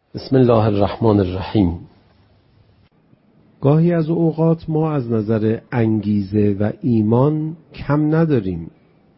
بسم الله الرحمن الرحیم. گاهی از اوقات ما از نظر انگیزه و ایمان کم نداریم.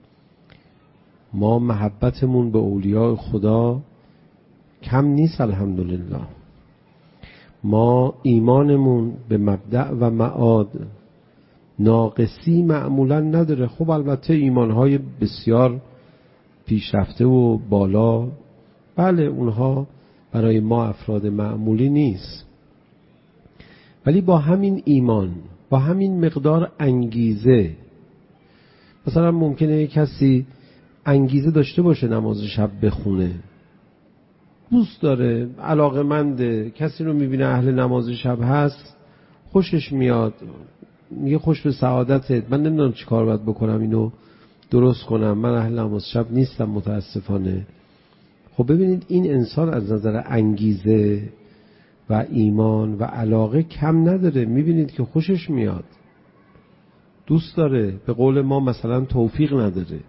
ما محبتمون به اولیاء خدا کم نیست الحمدلله. ما ایمانمون به مبدأ و معاد ناقصی معمولا نداره. خب البته ایمانهای بسیار پیشرفته و بالا، بله اونها برای ما افراد معمولی نیست، ولی با همین ایمان، با همین مقدار انگیزه، مثلا ممکنه کسی انگیزه داشته باشه نماز شب بخونه، دوست داره، علاقه‌منده، کسی رو میبینه اهل نماز شب هست، خوشش میاد، میگه خوش به سعادتت، من نمیدونم چی کار باید بکنم اینو درست کنم، من اهل نماز شب نیستم متاسفانه. خب ببینید این انسان از نظر انگیزه و ایمان و علاقه کم نداره، میبینید که خوشش میاد، دوست داره، به قول ما مثلا توفیق نداره.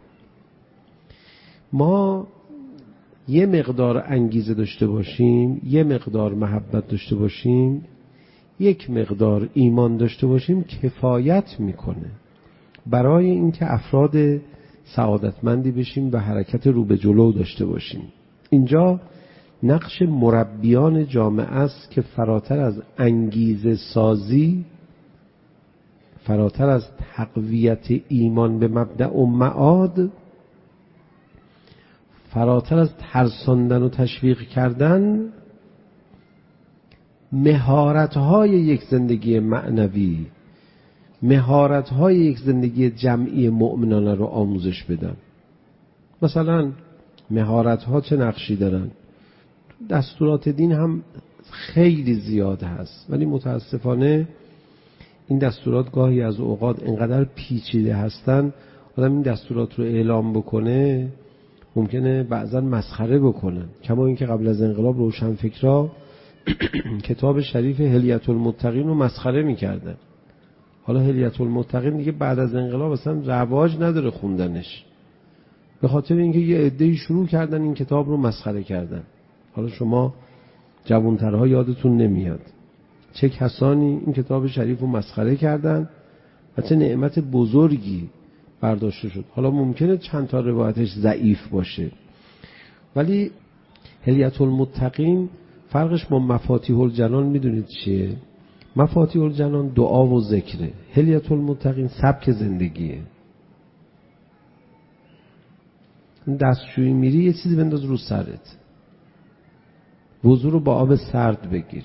ما یه مقدار انگیزه داشته باشیم، یه مقدار محبت داشته باشیم، یک مقدار ایمان داشته باشیم کفایت میکنه برای اینکه افراد سعادتمندی بشیم و حرکت رو به جلو داشته باشیم. اینجا نقش مربیان جامعه است که فراتر از انگیزه سازی، فراتر از تقویت ایمان به مبدأ و معاد، فراتر از ترساندن و تشویق کردن، مهارت‌های یک زندگی معنوی، مهارت‌های یک زندگی جمعی مؤمنانه رو آموزش بدن. مثلا مهارت‌ها چه نقشی دارن؟ دستورات دین هم خیلی زیاد هست، ولی متاسفانه این دستورات گاهی از اوقات انقدر پیچیده هستن آدم این دستورات رو اعلام بکنه ممکنه بعضا مسخره بکنن. کما اینکه قبل از انقلاب روشنفکرا کتاب شریف هلیة المتقین رو مسخره میکردن. حالا هلیة المتقین دیگه بعد از انقلاب اصلا رواج نداره خوندنش، به خاطر اینکه یه عده‌ای شروع کردن این کتاب رو مسخره کردن. حالا شما جوانترها یادتون نمیاد چه کسانی این کتاب شریف رو مسخره کردن و چه نعمت بزرگی برداشته شد. حالا ممکنه چند تا روایتش ضعیف باشه، ولی هلیة المتقین فرقش با مفاتیح الجنان میدونید چیه؟ مفاتیح الجنان دعا و ذکره، هلیة المتقین سبک زندگیه. دستشویی میری یه چیزی بنداز رو سرت، وضو رو با آب سرد بگیر،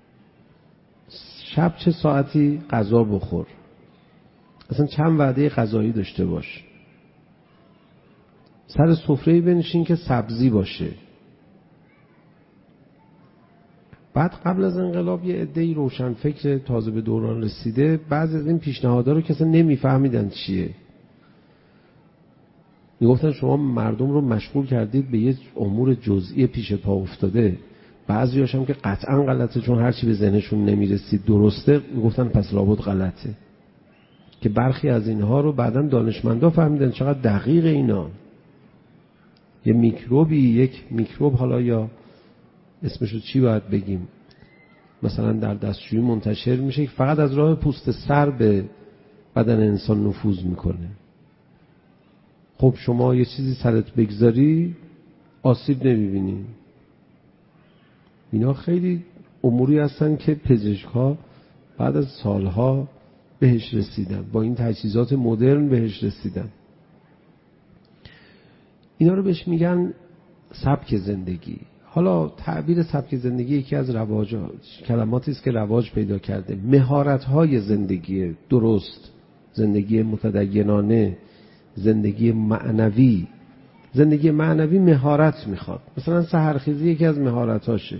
شب چه ساعتی غذا بخور، اصلا چند وعده غذایی داشته باش، سر سفره‌ای بنشین که سبزی باشه. بعد قبل از انقلاب یه عده‌ای روشنفکر تازه به دوران رسیده بعضی از این پیشنهادها رو کسی نمیفهمیدن چیه، میگفتن شما مردم رو مشغول کردید به یه امور جزئی پیش پا افتاده. بعضی‌هاش هم که قطعاً غلطه، چون هرچی به ذهنشون نمیرسید درسته میگفتن پس لابد غلطه، که برخی از اینها رو بعداً دانشمندا فهمیدن چقدر دقیق اینا. یه میکروبی، یک میکروب، حالا یا اسمشو چی باید بگیم، مثلا در دستشویی منتشر میشه که فقط از راه پوست سر به بدن انسان نفوذ میکنه. خب شما یه چیزی سرت بگذاری آسیب نمیبینی. اینا خیلی اموری هستن که پزشک‌ها بعد از سالها بهش رسیدن، با این تجهیزات مدرن بهش رسیدن. اینا رو بهش میگن سبک زندگی. حالا تعبیر سبک زندگی یکی از کلماتی است که رواج پیدا کرده. مهارت‌های زندگی درست، زندگی متدینانه، زندگی معنوی. زندگی معنوی مهارت میخواد. مثلا سحرخیزی یکی از مهارتاشه.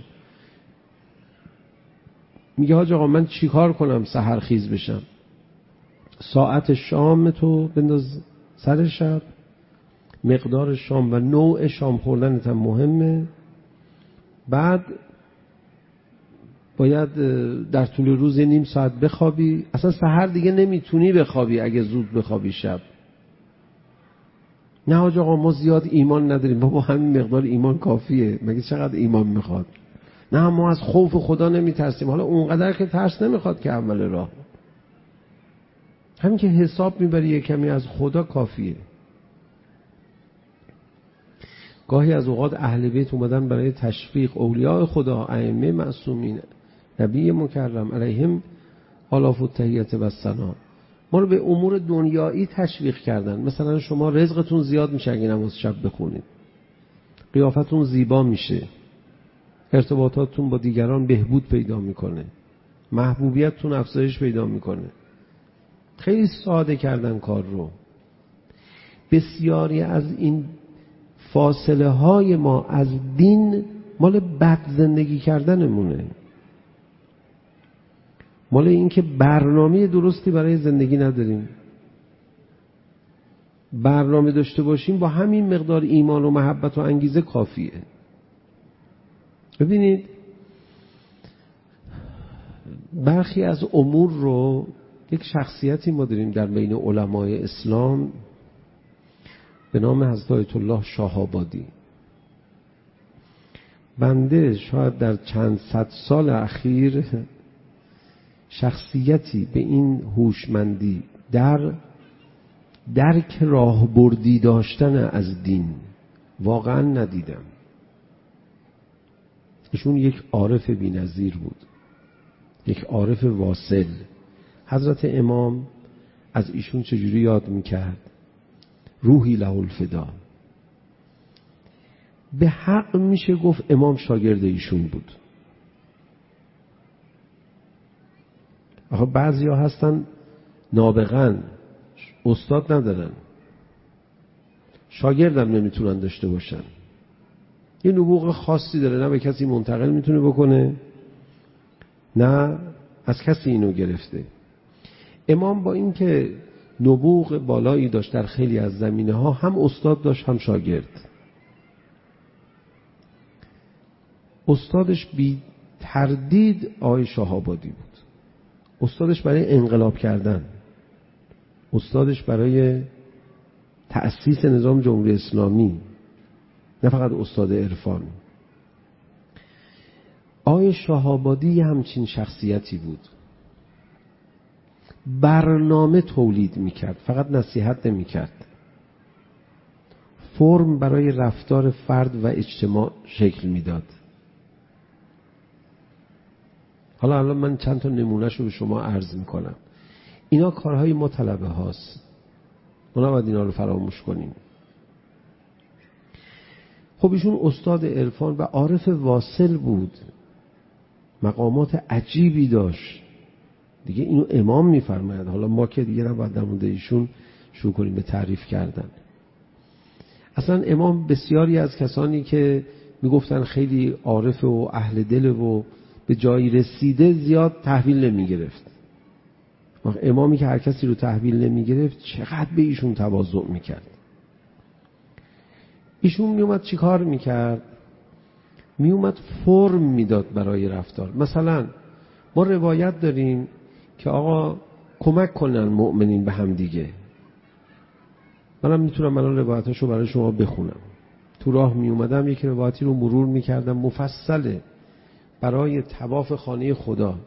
میگه حاج آقا من چیکار کنم سحرخیز بشم؟ ساعت شام تو بنداز سر شب، مقدار شام و نوع شام خوردنت هم مهمه. بعد باید در طول روز نیم ساعت بخوابی. اصلا سحر دیگه نمیتونی بخوابی اگه زود بخوابی شب. نه حاج آقا ما زیاد ایمان نداریم. بابا همین مقدار ایمان کافیه، مگه چقدر ایمان میخواد؟ نه ما از خوف خدا نمیترسیم. حالا اونقدر که ترس نمیخواد که اول راه، همین که حساب میبری یه کمی از خدا کافیه. گاهی از اوقات اهل بیت اومدن برای تشویق اولیاء خدا، ائمه معصومین، نبی مکرم علیهم آلاف التحیات و الثنا، ما رو به امور دنیایی تشویق کردن. مثلا شما رزقتون زیاد میشه اگه نماز شب بخونید، قیافتون زیبا میشه، ارتباطاتتون با دیگران بهبود پیدا میکنه، محبوبیتتون افزایش پیدا میکنه. خیلی ساده کردن کار رو. بسیاری از این فاصله های ما از دین مال بد زندگی کردنمونه، مال این که برنامه درستی برای زندگی نداریم. برنامه داشته باشیم با همین مقدار ایمان و محبت و انگیزه کافیه. ببینید برخی از امور رو، یک شخصیتی ما داریم در بین علمای اسلام به نام حضرت آیت الله شاه آبادی. بنده شاید در چند صد سال اخیر شخصیتی به این هوشمندی در درک راهبردی داشتن از دین واقعا ندیدم. ایشون یک عارف بی‌نظیر بود، یک عارف واصل. حضرت امام از ایشون چجوری یاد میکرد؟ روحی له الفدا. به حق میشه گفت امام شاگرد ایشون بود. آخه بعضی ها هستن نابغن، استاد ندارن، شاگردم نمیتونن داشته باشن. یه نبوغ خاصی داره، نه به کسی منتقل میتونه بکنه نه از کسی اینو گرفته. امام با این که نبوغ بالایی داشت در خیلی از زمینه ها، هم استاد داشت هم شاگرد. استادش بی تردید آقای شاه آبادی بود. استادش برای انقلاب کردن، استادش برای تأسیس نظام جمهوری اسلامی، نه فقط استاد عرفان. آقای شاه آبادی همچین شخصیتی بود. برنامه تولید میکرد، فقط نصیحت نمیکرد. فرم برای رفتار فرد و اجتماع شکل میداد. حالا من چند تا نمونهشو به شما عرض میکنم. اینا کارهای ما طلبه هاست، ما نباید اینا رو فراموش کنیم. خب ایشون استاد عرفان و عارف واصل بود، مقامات عجیبی داشت. دیگه اینو امام میفرماید، حالا ما که دیگه نباید در مورد ایشون شروع کنیم به تعریف کردن. اصلا امام بسیاری از کسانی که میگفتن خیلی عارف و اهل دل و به جایی رسیده زیاد تحویل نمیگرفت. امامی که هر کسی رو تحویل نمیگرفت چقدر به ایشون تواضع میکرد. ایشون میومد چی کار میکرد؟ میومد فرم میداد برای رفتار. مثلا ما روایت داریم که آقا کمک کنن مؤمنین به هم دیگه. منم میتونم الان روایتاشو برای شما بخونم. تو راه میومدم یک روایتی رو مرور میکردم مفصله برای طواف خانه خدا،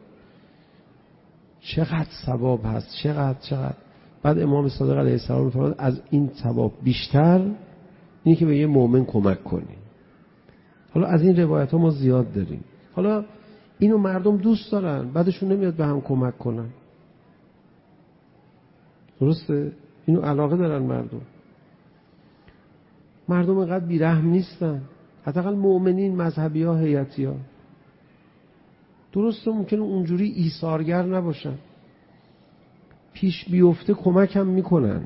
چقدر ثواب هست، چقدر. بعد امام صادق علیه السلام فرمود از این ثواب بیشتر اینی که به یه مؤمن کمک کنی. حالا از این روایت ها ما زیاد داریم. حالا اینو مردم دوست دارن، بعدشون نمیاد به هم کمک کنن. درسته؟ اینو علاقه دارن مردم اینقدر بیرحم نیستن، حداقل مؤمنین، مذهبی ها، هیئتی ها. درسته ممکنه اونجوری ایثارگر نباشن، پیش بیفته کمک هم میکنن.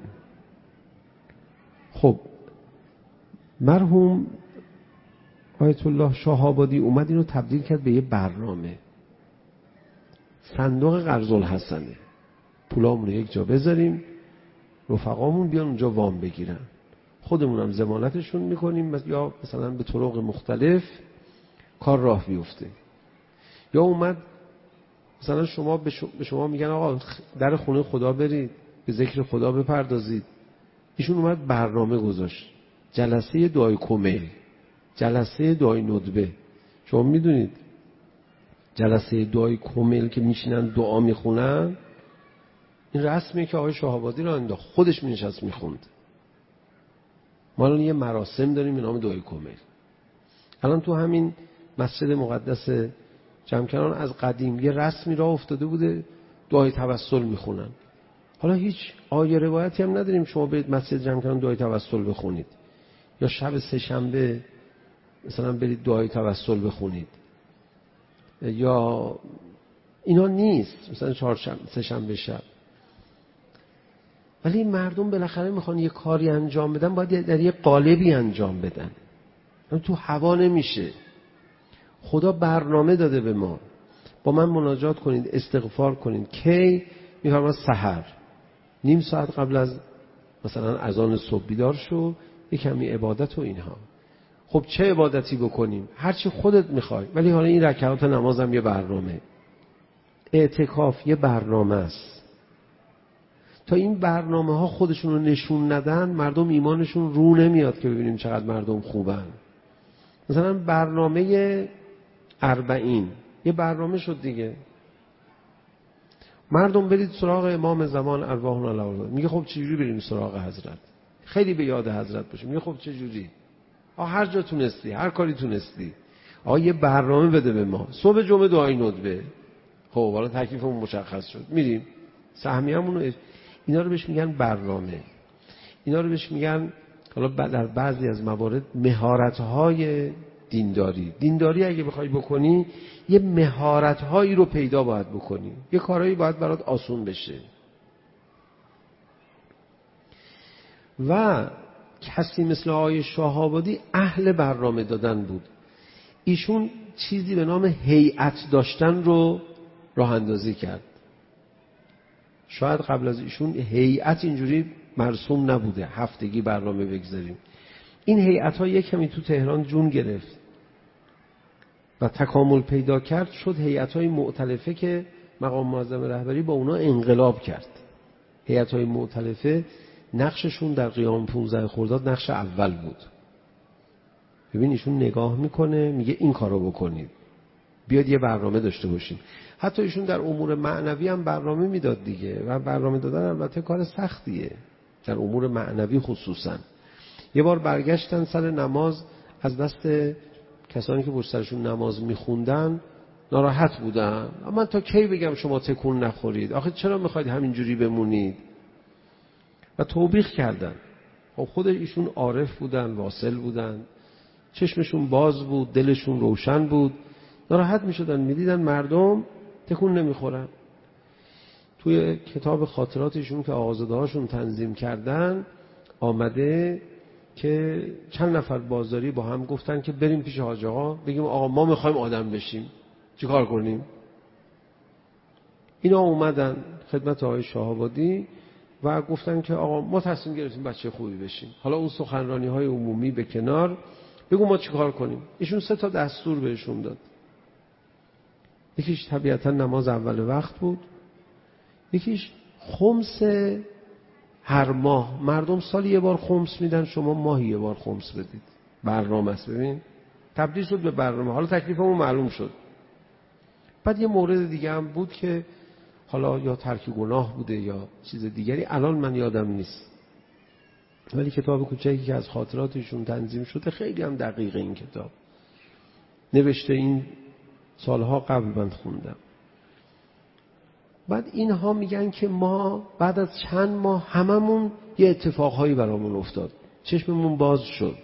خب مرحوم آیت الله شاه آبادی اومد اینو تبدیل کرد به یه برنامه. صندوق قرض الحسنه، پولامون رو یک جا بذاریم، رفقامون بیان اونجا وام بگیرن، خودمون هم ضمانتشون میکنیم، یا مثلا به طرق مختلف کار راه بیفته. یا اومد مثلا شما به شما میگن آقا در خونه خدا برید، به ذکر خدا بپردازید. ایشون اومد برنامه گذاشت، جلسه دعای کمیل، جلسه دعای ندبه. شما میدونید جلسه دعای کمیل که میشینن دعا میخونن، این رسمیه که آقای شهابادی رو انداخت، خودش مینشست میخوند. ما الان یه مراسم داریم به نام دعای کمیل. الان تو همین مسجد مقدس جمکنان از قدیم یه رسمی راه افتاده بوده، دعای توسل میخونن. حالا هیچ آیه روایتی هم نداریم شما برید مسجد جمکنان دعای توسل بخونید، یا شب سه‌شنبه مثلا برید دعای توسل بخونید، یا اینا نیست، مثلا سه‌شنبه شب. ولی مردم بالاخره میخوان یه کاری انجام بدن، باید در یه قالبی انجام بدن، تو هوا نمیشه. خدا برنامه داده به ما، با من مناجات کنید، استغفار کنید. کی؟ میفرما سحر نیم ساعت قبل از مثلا اذان صبح بیدار شو، یه کمی عبادت و اینها. خب چه عبادتی بکنیم؟ هرچی خودت میخوای، ولی حالا این رکعات نمازم یه برنامه، اعتکاف یه برنامه است. تا این برنامه ها خودشون رو نشون ندن، مردم ایمانشون رو نمیاد که ببینیم چقدر مردم خوبن. مثلا برنامه 40 یه برنامه شد دیگه. مردم برید سراغ امام زمان ارواحنا الله، میگه خب چجوری بریم سراغ حضرت؟ خیلی به یاد حضرت باشیم. میگه خب چجوری؟ هر جا تونستی، هر کاری تونستی. یه برنامه بده به ما. صبح جمعه دعای ندبه. خب حالا تکلیفمون مشخص شد، میریم سهمیه‌مون. اینا رو بهش میگن برنامه. اینا رو بهش میگن حالا در بعضی از موارد مهارت‌های دینداری. دینداری اگه بخوای بکنی یه مهارت‌هایی رو پیدا باید بکنی، یه کارهایی باید برات آسون بشه. و کسی مثل آقای شهابادی اهل برنامه دادن بود. ایشون چیزی به نام هیئت داشتن رو راه اندازی کرد. شاید قبل از ایشون هیئت اینجوری مرسوم نبوده، هفتگی برنامه بگذاریم. این هیئت‌ها یک کمی تو تهران جون گرفت و تکامل پیدا کرد، شد هیئت‌های مؤتلفه که مقام معظم رهبری با اونا انقلاب کرد. هیئت‌های مؤتلفه نقششون در قیام 15 خرداد نقش اول بود. ببین ایشون نگاه میکنه میگه این کارو بکنید، بیاد یه برنامه داشته باشیم. حتی ایشون در امور معنوی هم برنامه میداد دیگه، و برنامه دادن البته کار سختیه در امور معنوی خصوصا. یه بار برگشتن سر نماز، از دست کسانی که پشت سرشون نماز میخوندن ناراحت بودن. اما تا کی بگم شما تکون نخورید؟ آخه چرا میخواید همینجوری بمونید؟ و توبیخ کردن. خب خود ایشون عارف بودن، واصل بودن، چشمشون باز بود، دلشون روشن بود. ناراحت میشدن، میدیدن مردم تکون نمیخورن. توی کتاب خاطراتشون که آقازاده هاشون تنظیم کردن آمده که چند نفر بازاری با هم گفتن که بریم پیش حاج آقا بگیم آقا ما میخوایم آدم بشیم، چی کار کنیم؟ اینا اومدن خدمت آقای شهابادی و گفتن که آقا ما تصمیم گرفتیم بچه خوبی بشیم. حالا اون سخنرانی های عمومی به کنار، بگو ما چی کار کنیم. ایشون 3 دستور بهشون داد. یکیش طبیعتا نماز اول وقت بود، یکیش خمس هر ماه، مردم سالی یه بار خمس میدن، شما ماهی یه بار خمس بدید. برنامه است. ببین تبدیل شد به برنامه. حالا تکلیفمون معلوم شد. بعد یه مورد دیگه هم بود که حالا یا ترک گناه بوده یا چیز دیگری، الان من یادم نیست، ولی کتاب کوچکی که از خاطراتشون تنظیم شده خیلی هم دقیقه. این کتاب نوشته، این سالها قبل من خوندم. بعد اینها میگن که ما بعد از چند ماه هممون یه اتفاقهایی برامون افتاد، چشممون باز شد.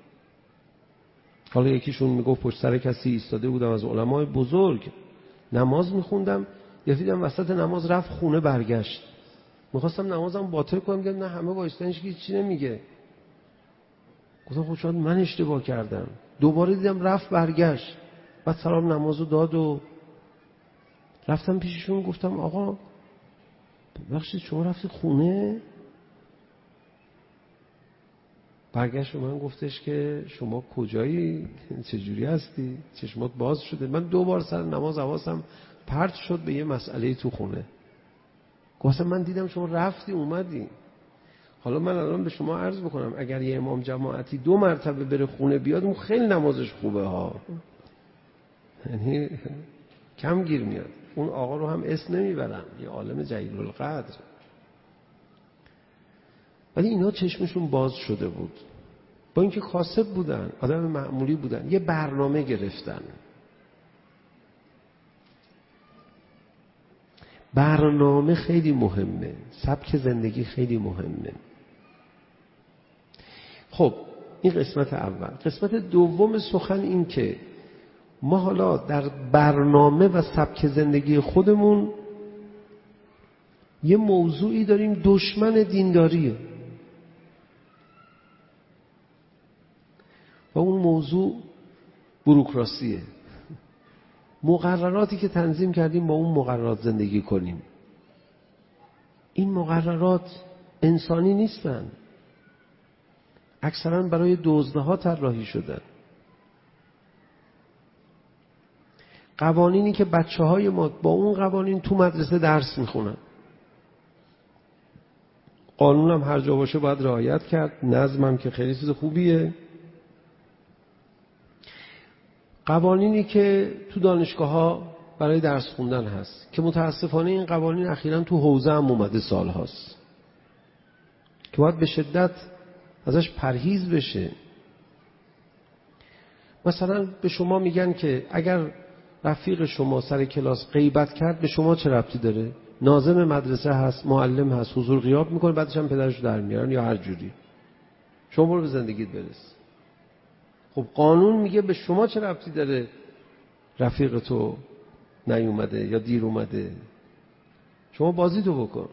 حالا یکیشون میگفت پشت سر کسی ایستاده بودم از علمای بزرگ نماز میخوندم، دیدم وسط نماز رفت خونه برگشت. میخواستم نمازم باطل کنم، دیدم نه همه وایستانش که چی نمیگه. گفتم خب شاید من اشتباه کردم. دوباره دیدم رفت برگشت. بعد سلام نمازو داد و رفتم پیششون، گفتم آقا ببخشید شما رفتید خونه؟ برگشت و من گفتش که شما کجایی؟ چجوری هستی؟ چشمات باز شده. من 2 بار سر نماز حواسم پرت شد به یه مسئله تو خونه. گفتم من دیدم شما رفتی اومدی. حالا من الان به شما عرض بکنم اگر یه امام جماعتی 2 مرتبه بره خونه بیاد، اون خیلی نمازش خوبه ها. یعنی کم گیر میاد. اون آقا رو هم اسم نمیبرن، یه عالم جلیل القدر، ولی اینا چشمشون باز شده بود. با اینکه کاسب بودن، آدم معمولی بودن، یه برنامه گرفتن. برنامه خیلی مهمه، سبک زندگی خیلی مهمه. خب این قسمت اول. قسمت دوم سخن این که ما حالا در برنامه و سبک زندگی خودمون یه موضوعی داریم، دشمن دینداریه، و اون موضوع بوروکراسیه. مقرراتی که تنظیم کردیم با اون مقررات زندگی کنیم. این مقررات انسانی نیستن، اکثرا برای دزدها طراحی شدن. قوانینی که بچه‌های ما با اون قوانین تو مدرسه درس میخونن. قانون هم هر جا باشه باید رعایت کرد، نظم هم که خیلی چیز خوبیه. قوانینی که تو دانشگاه‌ها برای درس خوندن هست که متاسفانه این قوانین اخیراً تو حوزه هم اومده سال هاست که باید به شدت ازش پرهیز بشه. مثلا به شما میگن که اگر رفیق شما سر کلاس غیبت کرد به شما چه ربطی داره؟ ناظم مدرسه هست، معلم هست، حضور غیاب میکنه، بعدش هم پدرش در میارن یا هر جوری. شما برو به زندگیت برس. خب قانون میگه به شما چه ربطی داره رفیق تو نیومده یا دیر اومده؟ شما بازی تو بکن.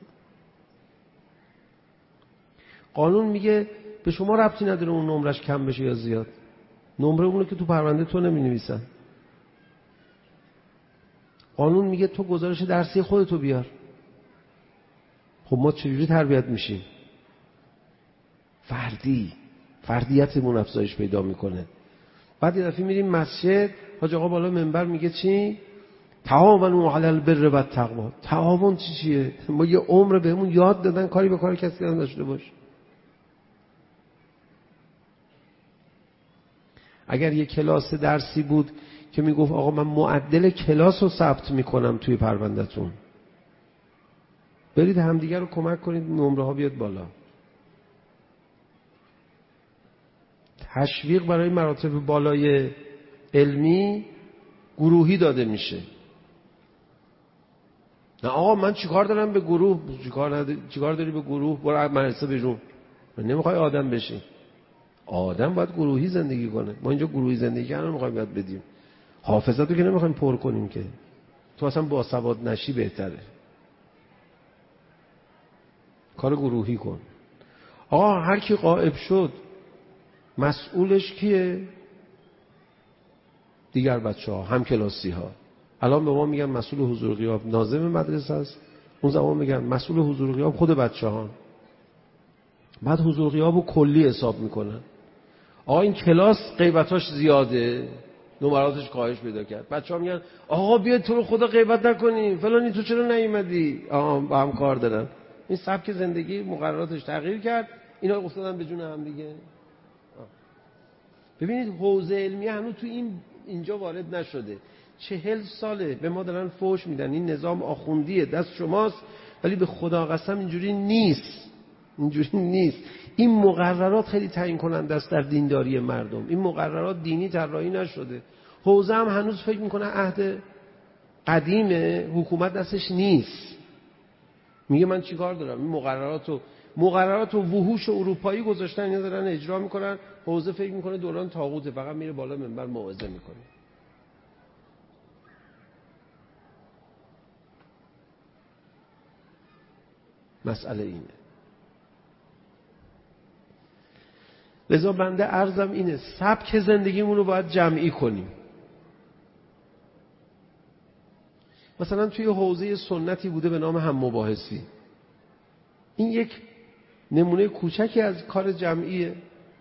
قانون میگه به شما ربطی نداره اون نمرش کم بشه یا زیاد. نمره اونه که تو پرونده تو نمی نویسن. قانون میگه تو گزارش درسی خودتو بیار. خب ما چجوری تربیت میشیم؟ فردیتمون افزایش پیدا میکنه. بعد یه دفعه میریم مسجد، حاج آقا بالا منبر میگه چی؟ تعاونوا علی البر و التقوا. تعاون چیه؟ ما یه عمر بهمون یاد دادن کاری به کار کسی نداشته باش. اگر یه کلاس درسی بود که میگفت آقا من معدل کلاس رو ثبت میکنم توی پروندهتون، برید همدیگر رو کمک کنید نمره ها بیاد بالا. تشویق برای مراتب بالای علمی گروهی داده میشه. نه آقا من چیکار دارم به گروه؟ چیکار داری به گروه؟ برو مدرسه بیرون. من نمیخوای آدم بشی. آدم باید گروهی زندگی کنه. ما اینجا گروهی زندگی کردن میخوایم یاد بدیم. حافظتو که نمیخوایم پر کنیم که. تو اصلا باسواد نشی بهتره. کار گروهی کن. آقا هر کی غائب شد مسئولش کیه؟ دیگر بچه‌ها، هم کلاسی ها. الان به ما میگن مسئول حضور غیاب ناظم مدرسه است، اون زمان میگن مسئول حضور غیاب خود بچه‌ها. بعد حضور غیابو کلی حساب میکنن. آقا این کلاس غیبتاش زیاده، نمراتش کاهش پیدا کرد. بچه‌ها میگن آقا بیا تو رو خدا غیبت نکنی، فلانی تو چرا نیومدی؟ آقا با هم کار دارن. این سبک زندگی مقرراتش تغییر کرد، اینا افتادن به جون هم دیگه. ببینید حوزه علمی هنوز تو اینجا وارد نشده. 40 ساله به ما دارن فوش میدن این نظام آخوندیه، دست شماست، ولی به خدا قسم اینجوری نیست. این مقررات خیلی تعیین کننده است در دینداری مردم. این مقررات دینی طراحی نشده. حوزه هم هنوز فکر میکنه عهد قدیمه، حکومت دستش نیست. میگه من چیکار دارم؟ این مقررات و وحوش اروپایی گذاشتن، اینا دارن اجرا میکنن. حوزه فکر میکنه دوران طاغوته، فقط میره بالا منبر موعظه میکنه. مسئله اینه. لذا بنده عرضم اینه سبک زندگیمون رو باید جمعی کنیم. مثلا توی حوزه سنتی بوده به نام هم مباحثی. این یک نمونه کوچکی از کار جمعیه.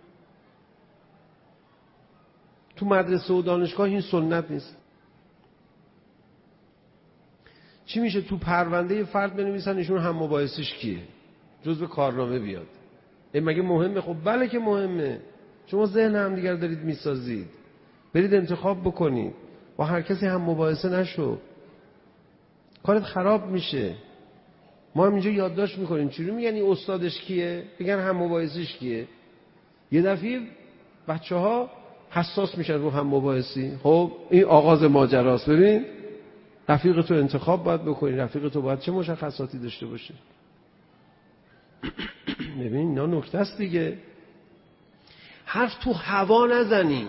تو مدرسه و دانشگاه این سنت نیست. چی میشه؟ تو پرونده فرد بنویسن ایشون هم مباحثش کیه، جزو کارنامه بیاد. مگه مهمه؟ خب بله که مهمه. شما ذهن هم دیگر دارید میسازید. برید انتخاب بکنید. با هر کسی هم مباحثه نشو، کارت خراب میشه. ما هم اینجا یادداشت میکنیم چجوری میگن این استادش کیه، بگن هم مباحثش کیه. یه دفعه بچه‌ها حساس میشن رو هم مباحثی. خب این آغاز ماجراست. ببین رفیق تو انتخاب باید بکنی، رفیق تو باید چه مشخصاتی داشته باشه. ببین اینا نکته است دیگه. حرف تو هوا نزنیم.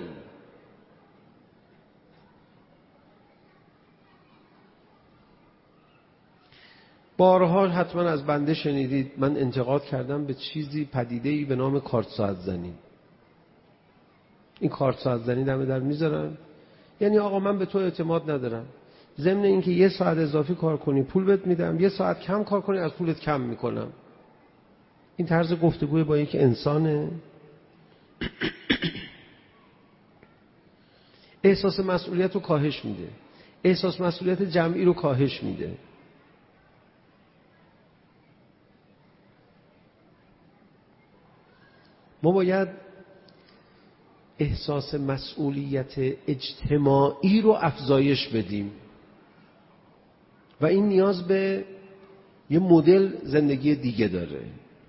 بارها حتما از بنده شنیدید من انتقاد کردم به چیزی، پدیده‌ای به نام کارت ساعت زنی. این کارت ساعت زنی دم در میذارن، یعنی آقا من به تو اعتماد ندارم، ضمن اینکه 1 ساعت اضافی کار کنی پول بهت میدم، 1 ساعت کم کار کنی از پولت کم میکنم. این طرز گفتگوی با یک انسانه. احساس مسئولیت رو کاهش میده، احساس مسئولیت جمعی رو کاهش میده. ما باید احساس مسئولیت اجتماعی رو افزایش بدیم و این نیاز به یه مدل زندگی دیگه داره.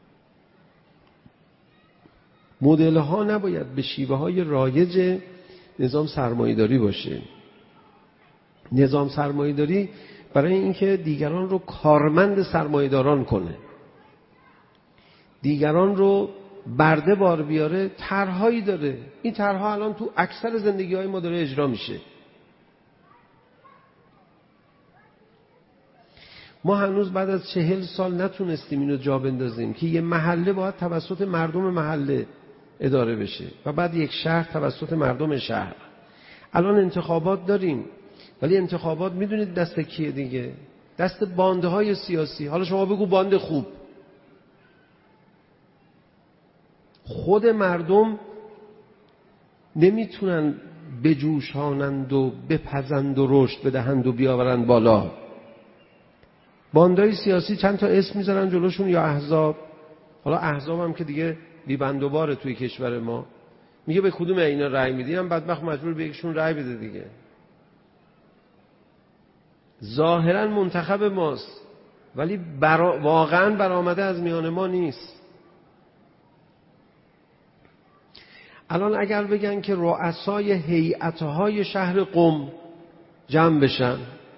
مدل ها نباید به شیوه های رایج نظام سرمایه‌داری باشه. نظام سرمایه‌داری برای اینکه دیگران رو کارمند سرمایه‌داران کنه، دیگران رو برده بار بیاره، طرحهایی داره. این طرحها الان تو اکثر زندگی‌های ما داره اجرا میشه. ما هنوز بعد از 40 سال نتونستیم اینو جا بندازیم که یه محله باید توسط مردم محله اداره بشه و بعد یک شهر توسط مردم شهر. الان انتخابات داریم، ولی انتخابات میدونید دست کیه دیگه؟ دست باندهای سیاسی. حالا شما بگو باند خوب. خود مردم نمیتونن بجوشانند و بپزند و رشد بدهند و بیاورند بالا. باندهای سیاسی چند تا اسم میذارن جلوشون، یا احزاب. حالا احزاب هم که دیگه بی بند و باره توی کشور ما. میگه به کدوم اینا رأی میدی، هم بدبخت مجبور به یکشون رأی بده دیگه. ظاهرا منتخب ماست ولی واقعا برآمده از میان ما نیست. الان اگر بگن که رؤسای هیئت‌های شهر قم جمع بشن،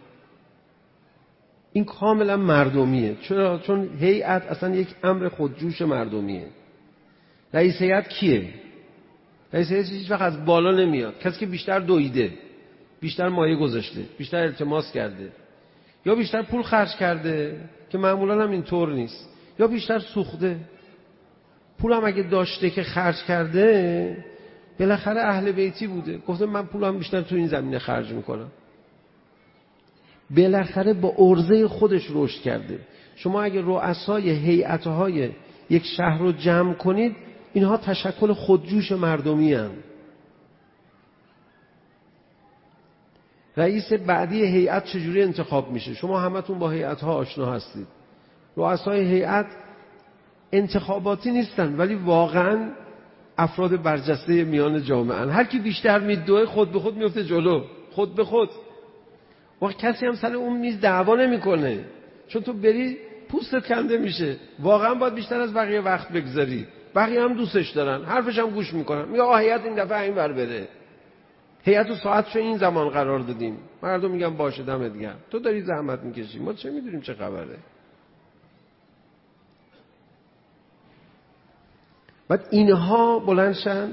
این کاملا مردمیه. چرا؟ چون هیئت اصلا یک امر خودجوش مردمیه. رئیس هیئت کیه؟ رئیس هیئت هیچ وقت از بالا نمیاد. کسی که بیشتر دویده، بیشتر مایه گذاشته، بیشتر التماس کرده، یا بیشتر پول خرج کرده که معمولا هم اینطور نیست، یا بیشتر سوخته. پول هم اگه داشته که خرج کرده، بالاخره اهل بیتی بوده، گفته من پولم بیشتر تو این زمینه خرج میکنم، بالاخره با عرضه خودش رشد کرده. شما اگه رؤسای هیئت‌های یک شهر رو جمع کنید، اینها تشکل خودجوش مردمی هستند. رئیس بعدی هیئت چجوری انتخاب میشه؟ شما همتون با هیئت‌ها آشنا هستید. رؤسای هیئت انتخاباتی نیستن، ولی واقعا افراد برجسته میان جامعه ان. هر کی بیشتر میدوه خود به خود میفته جلو، خود به خود. و کسی هم سر اون میز دعوا نمیکنه، چون تو بری پوستت کنده میشه. واقعا باید بیشتر از بقیه وقت بگذاری. بقیه هم دوستش دارن، حرفش هم گوش میکنن. میگه آقا هیئت این دفعه اینور بره، هیئت و ساعتشو این زمان قرار دادیم. مردم میگن باشه دمت گرم، تو داری زحمت میکشی، ما چه میدونیم چه خبره. بعد اینها بلندشن.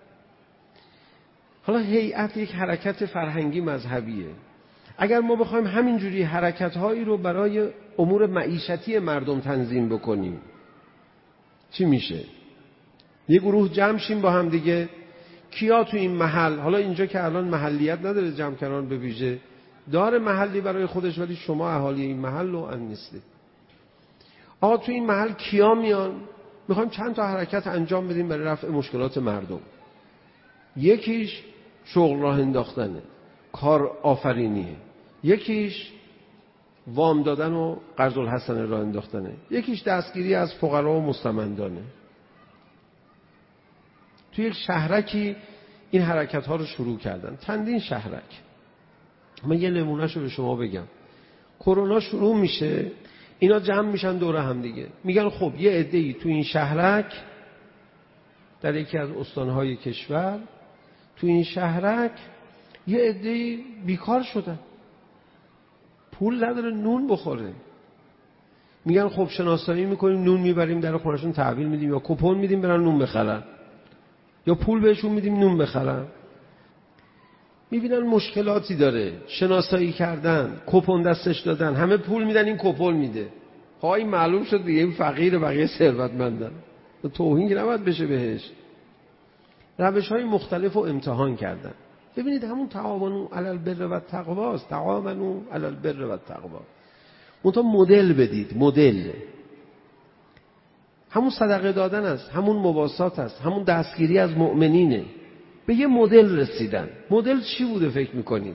حالا هیئت یک حرکت فرهنگی مذهبیه. اگر ما بخوایم همینجوری حرکت‌هایی رو برای امور معیشتی مردم تنظیم بکنیم، چی میشه؟ یه گروه جمع شیم با هم دیگه، کیا تو این محل، حالا اینجا که الان محلیت نداره جمع کردن به ویژه، داره محلی برای خودش، ولی شما اهالی این محل رو ان نیستید. آقا تو این محل کیا میان؟ میخوایم چند تا حرکت انجام بدیم برای رفع مشکلات مردم. یکیش شغل راه انداختنه، کار آفرینیه. یکیش وام دادن و قرض الحسنه راه انداختنه. یکیش دستگیری از فقرا و مستمندانه. توی یک شهرکی این حرکت ها رو شروع کردن، چندین شهرک. من یه نمونهشو به شما بگم. کرونا شروع میشه، اینا جمع میشن دور هم دیگه، میگن خب یه عده‌ای تو این شهرک، در یکی از استانهای کشور، تو این شهرک یه عده‌ای بیکار شدن، پول نداره نون بخوره. میگن خب شناسایی میکنیم، نون میبریم در خونهشون تحویل میدیم، یا کوپن میدیم برن نون بخرن، یا پول بهشون میدیم نون بخرن. میبینن مشکلاتی داره، شناسایی کردن، کوپن دستش دادن، همه پول میدن، این کوپن میده. این معلوم شد دیگه این فقیر، بقیه ثروتمندن. توهین که نباید بشه بهش. روش‌های مختلف رو امتحان کردن. ببینید همون تعاونوا علی البر و التقوی است. تعاونوا علی البر و التقوی. منتها مدل بدید، مدل. همون صدقه دادن است، همون مواسات است، همون دستگیری از مؤمنینه. به یه مدل رسیدن. مدل چی بوده فکر میکنید؟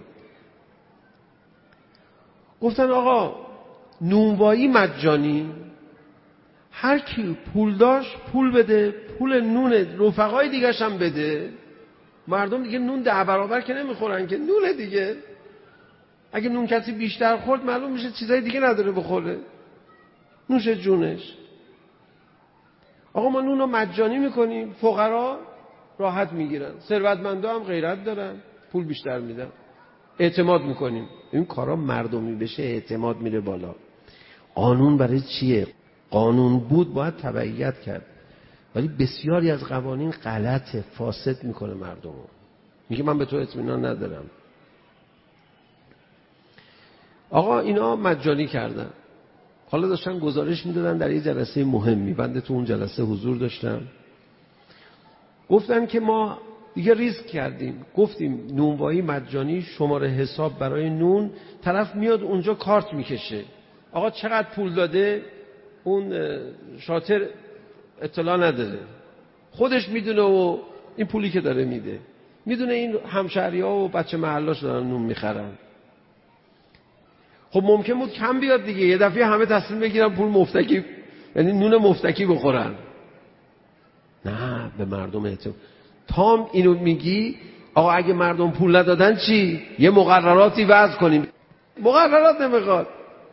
گفتن آقا نونوایی مجانی، هر کی پول داشت پول بده، پول نون رفقای دیگرش هم بده. مردم دیگه نون 10 برابر که نمیخورن که، نونه دیگه. اگه نون کسی بیشتر خورد معلوم میشه چیزای دیگه نداره بخوره، نوش جونش. آقا ما نون رو مجانی میکنیم، فقرا راحت میگیرن، ثروتمندا هم غیرت دارن، پول بیشتر میدن، اعتماد میکنیم. این کارا مردمی بشه اعتماد میره بالا. قانون برای چیه؟ قانون بود باید تبعیت کرد، ولی بسیاری از قوانین غلطه، فاسد میکنه مردم رو. میگه من به تو اطمینان ندارم. آقا اینا مجانی کردن، حالا داشتن گزارش میدادن در یه جلسه مهمی، بنده تو اون جلسه حضور داشتم. گفتن که ما دیگه ریسک کردیم، گفتیم نونوایی مجانی، شماره حساب برای نون، طرف میاد اونجا کارت میکشه، آقا چقدر پول داده، اون شاطر اطلاع نداره، خودش میدونه و این پولی که داره میده، میدونه این همشهری‌ها و بچه محلاش دارن نون میخرن. خب ممکن بود کم بیاد دیگه، یه دفعه همه تصمیم بگیرن پول مفتکی، یعنی نون مفتکی بخورن. نه، به مردم اعتماد. تام اینو میگی آقا اگه مردم پول ندادن چی؟ یه مقرراتی وضع کنیم. مقررات نمیخواد،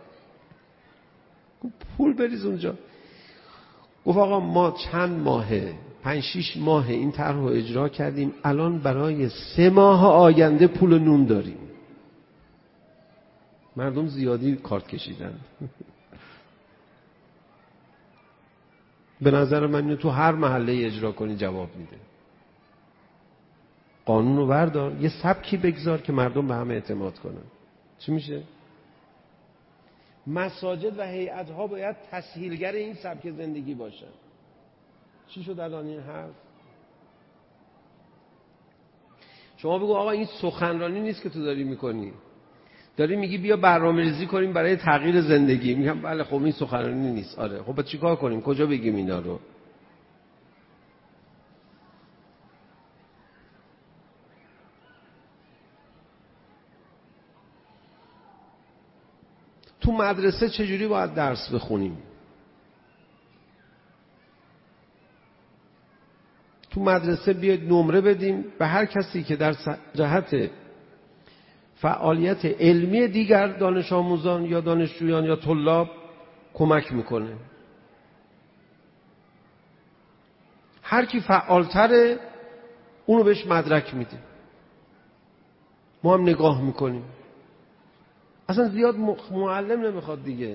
پول بریز اونجا. گفت آقا ما چند ماهه، 5-6 ماه این طرح رو اجرا کردیم، الان برای 3 ماه آینده پول نون داریم. مردم زیادی کارت کشیدن. به نظر من اینو تو هر محله اجرا کنی جواب میده. قانون رو بردار، یه سبکی بگذار که مردم به هم اعتماد کنن. چی میشه؟ مساجد و هیئت‌ها باید تسهیلگر این سبک زندگی باشن. چی شد الان این حرف؟ شما بگو آقا این سخنرانی نیست که تو داری میکنی، داری میگی بیا برنامه‌ریزی کنیم برای تغییر زندگی. میگم بله خب این سخنرانی نیست. آره خب چیکار کنیم؟ کجا بگیم اینا رو؟ تو مدرسه چجوری باید درس بخونیم؟ تو مدرسه بیاید نمره بدیم به هر کسی که در جهت فعالیت علمی دیگر دانش آموزان یا دانشجویان یا طلاب کمک میکنه. هر کی فعالتره اونو بهش مدرک میده، ما هم نگاه میکنیم. اصلا زیاد معلم نمیخواد دیگه.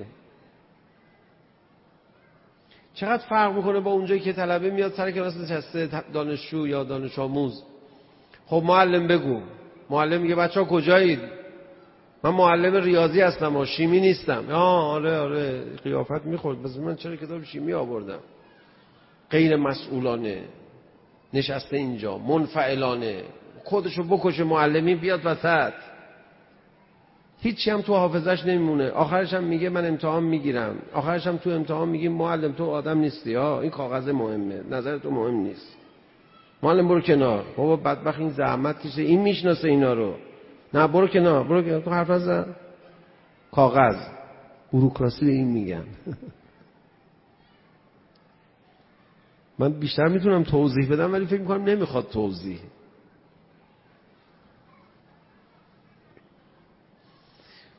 چقدر فرق میکنه با اونجایی که طلبه میاد سر کلاس نشسته، دانشجو یا دانش آموز، خب معلم بگو. معلم میگه بچه‌ها کجایید؟ من معلم ریاضی هستم و شیمی نیستم. آره قیافت میخورد، بس من چرا کتاب شیمی آوردم؟ غیر مسئولانه نشسته اینجا، منفعلانه، خودشو بکشه معلمی بیاد وسط، هیچی هم تو حافظش نمیمونه. آخرش هم میگه من امتحان میگیرم، آخرش هم تو امتحان میگیم معلم تو آدم نیستی، این کاغذ مهمه، نظر تو مهم نیست، معلم برو کنار. بابا بدبخت این زحمت کشه، این میشناسه اینا رو. نه برو کنار، تو حرف نزن. کاغذ، بوروکراسی به این میگن. من بیشتر میتونم توضیح بدم ولی فکر میکنم نمیخواد توضیح.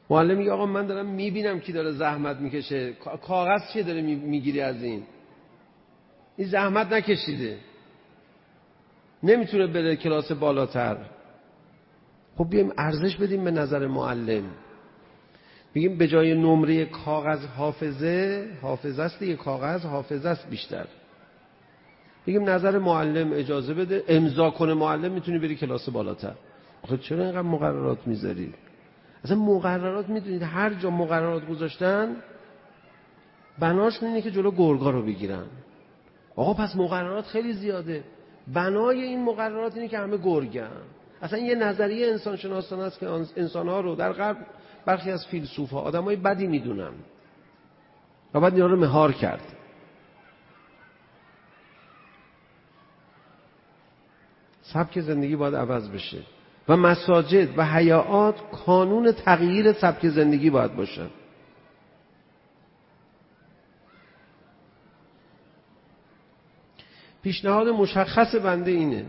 معلم میگه آقا من دارم میبینم کی داره زحمت میکشه، کاغذ چیه داره میگیری از این زحمت نکشیده، نمیتونه بره کلاس بالاتر. خب بیایم ارزش بدیم به نظر معلم، بگیم به جای نمره کاغذ حافظه است دیگه، کاغذ حافظه است بیشتر. بگیم نظر معلم اجازه بده امضا کنه معلم میتونی بری کلاس بالاتر. آخه چرا اینقدر مقررات میذاری؟ اصلا مقررات میدونید هر جا مقررات گذاشتن بناشون اینه که جلو گرگا رو بگیرن. آقا پس مقررات خیلی زیاده، بنای این مقررات اینه که همه گرگن. اصلا یه نظریه انسان شناسانه است که انسان‌ها رو در غرب برخی از فیلسوف‌ها آدمای بدی میدونن و بعد اینا رو مهار کرد. سبک زندگی باید عوض بشه و مساجد و حیاات کانون تغییر سبک زندگی باید باشه. پیشنهاد مشخص بنده اینه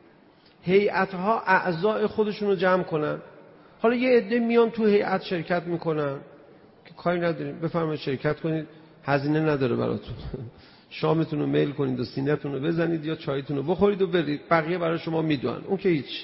هیئت‌ها اعضای خودشون رو جمع کنن. حالا یه عده میان تو هیئت شرکت میکنن که کاری نداریم، بفرمایید شرکت کنید، هزینه نداره براتون، شامتون رو میل کنید و سینه‌تون رو بزنید یا چایتون رو بخورید و برید، بقیه برای شما میدونن، اون که هیچ.